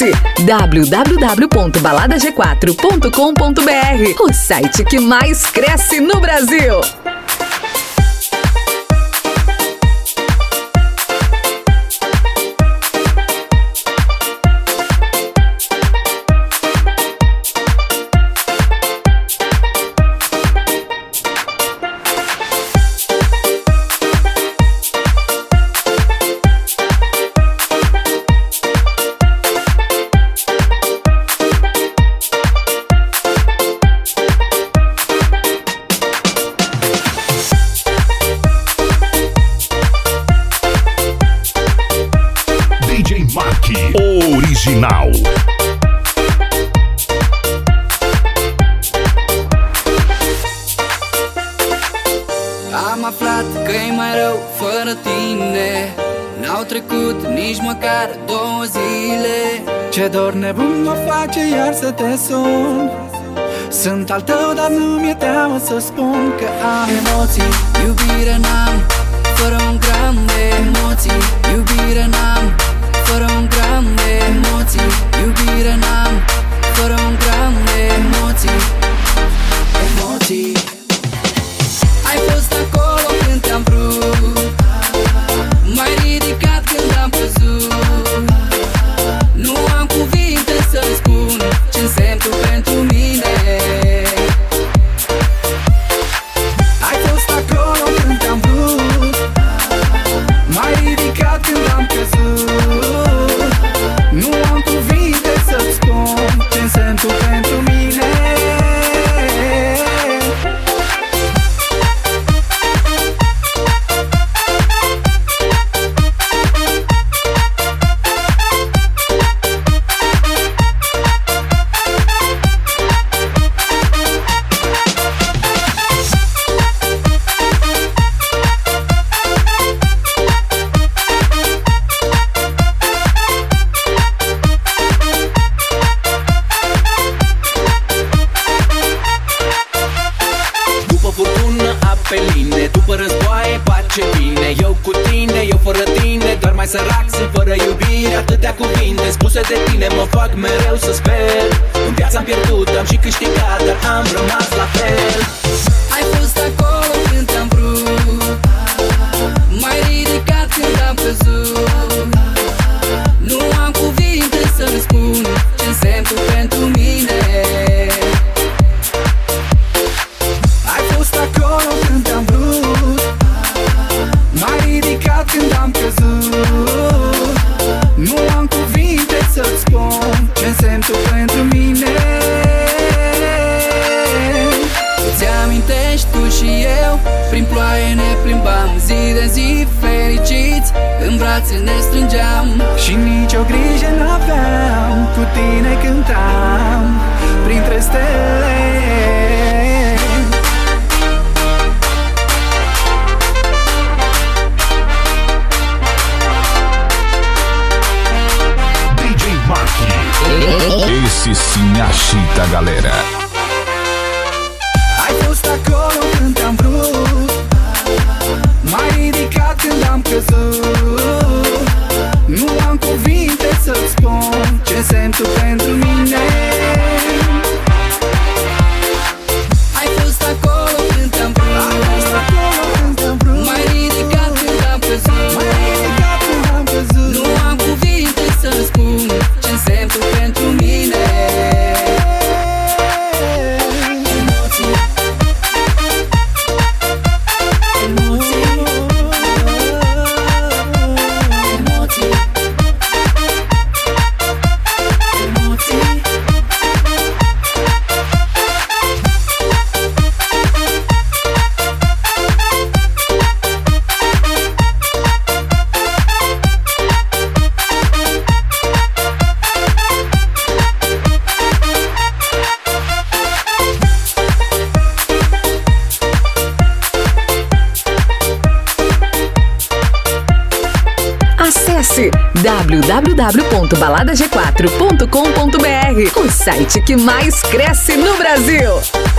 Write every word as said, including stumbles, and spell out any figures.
Acesse w w w ponto balada g quatro ponto com ponto b r, o site que mais cresce no Brasil. Original. Am aflat că-i mai rău fără tine. N-au trecut nici măcar două zile. Ce dor nebun mă face iar să te sun. Sunt al tău, dar nu mi-e teamă să spun că am emoții, iubire n-am, fără un gram de emoții. Iubire n-am, fără un gram de emoții. Iubire n-am, fără un gram de emoții. Emoții. Ai fost acolo când te-am vrut, m-ai ridicat când am căzut. Nu am cuvinte să-ți spun ce însemni tu pentru mine. Ai fost acolo când te-am vrut, m-ai ridicat când am căzut. Nu am cuvinte să-ți spun ce însemni tu pentru mine. Apeline, după războaie pace bine. Eu cu tine, eu fără tine, doar mai sărac sunt fără iubire. Atâtea cuvinte spuse de tine mă fac mereu să sper. În viața am pierdut, am și câștigat, dar am rămas la fel. Ai fost acolo când te-am vrut, m-ai ridicat când am căzut. Nu am cuvinte să-mi spun ce însemni tu pentru mine. Ai fost acolo când te-am vrut, m-ai ridicat când am căzut. Nu am cuvinte să-ți spun ce însemni tu pentru mine. Îți amintești tu și eu, prin ploaie ne plimbam, zi de zi fericiți, în brațe ne strângeam. Și nicio grijă n-aveam, cu tine cântam printre stele. Esse sim agita a galera. Ai fost acolo când te-am vrut, m-ai ridicat când am căzut. Nu am cuvinte să-ți spun ce însemni tu pentru mine. Ai fost acolo când te-am vrut, Ai fost acolo când te-am vrut, m-ai ridicat când am căzut. m-ai ridicat când am căzut. Nu am cuvinte să-mi spun ce însemni tu pentru mine. Emoții. Emoții. Emoții. Emoții. Acesse w w w ponto balada g quatro ponto com ponto b r, o site que mais cresce no Brasil.